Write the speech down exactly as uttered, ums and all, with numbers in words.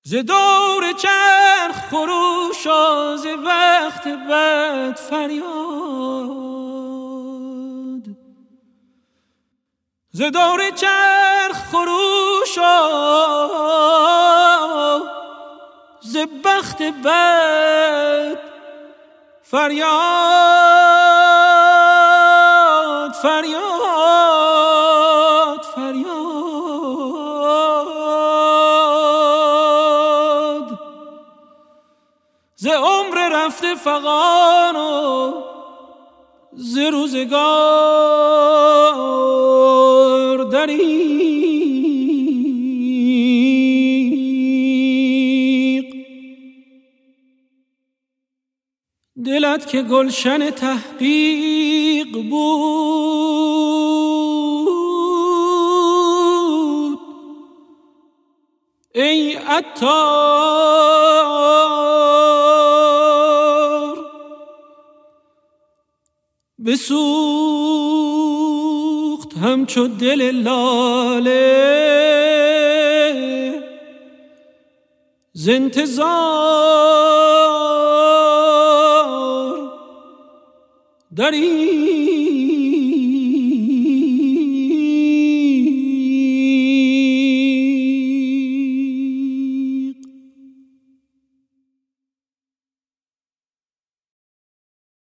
ز دور چرخ خروش و ز بخت بد فریاد، ز دور چرخ خروش و ز بخت بد فریاد، فریاد، فریاد. ز عمر رفته فغان و ز روزگار دریغ، دلت که گلشن تحقیق بود ای عطار، بسوخت همچو دل لاله ز انتظار دریغ.